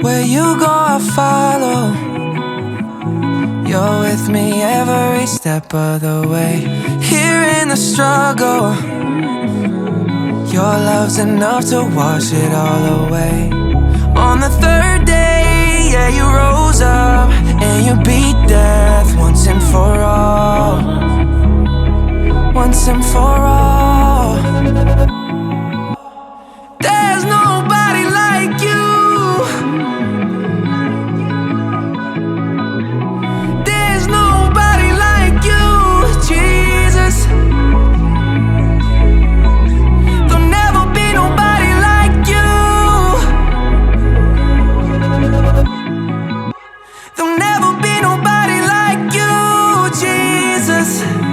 Where you go, I follow. You're with me every step of the way. Here in the struggle, your love's enough to wash it all away. On the third day, yeah, you rose up and you beat death once and for all. Once and for all. There's nobody like you. There's nobody like you, Jesus. There'll never be nobody like you. There'll never be nobody like you, Jesus.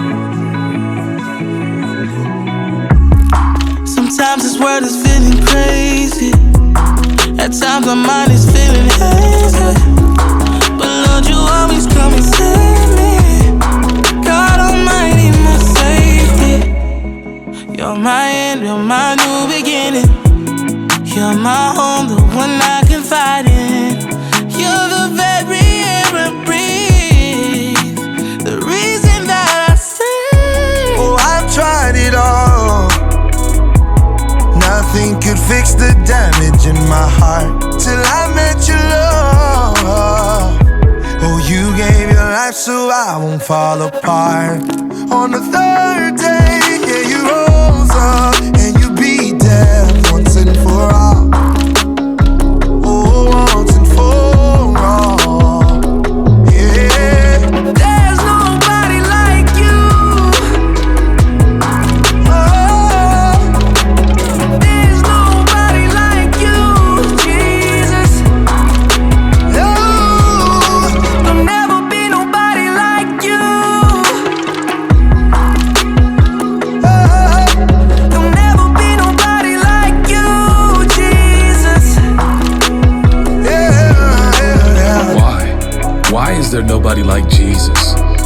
Sometimes this world is feeling crazy. At times my mind is feeling hazy. But Lord, you always come and save me. God Almighty, my safety. You're my end, you're my new beginning. You're my home, the one I confide in. You're the very air I breathe, the reason that I sing. Oh, I've tried it all. Nothing could fix the damage in my heart till I met your love. Oh, you gave your life so I won't fall apart. On the third day, yeah, you rose up and you beat death once and for all. Oh, once and for all. Yeah. There's nobody like you. Oh. There's nobody like you, Jesus. No. There'll never be nobody like you. There'll never be nobody like you, Jesus. Yeah. Why is there nobody like Jesus?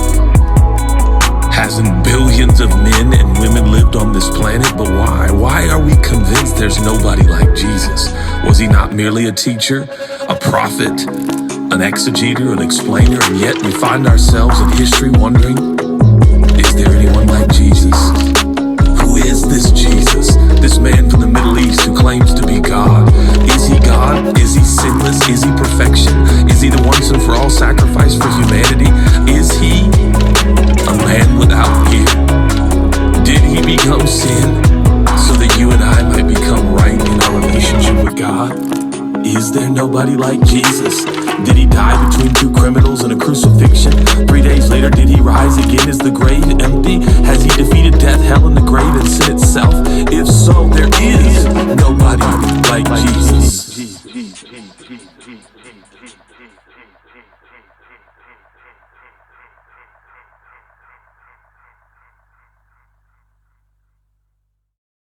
Hasn't billions of men and women lived on this planet? But why? Why are we convinced there's nobody like Jesus? Was he not merely a teacher, a prophet, an exegeter, an explainer? And yet we find ourselves in history wondering, is there anyone like Jesus? Who is this Jesus? This man from the Middle East who claims to be God? Is he God? Is he sinless? Is he perfection? Is he the once and for all sacrifice for humanity? Is he a man without fear? Did he become sin so that you and I might become right in our relationship with God? Is there nobody like Jesus? Did he die between two criminals in a crucifixion? 3 days later, did he rise again? Is the grave empty? Has he defeated death, hell,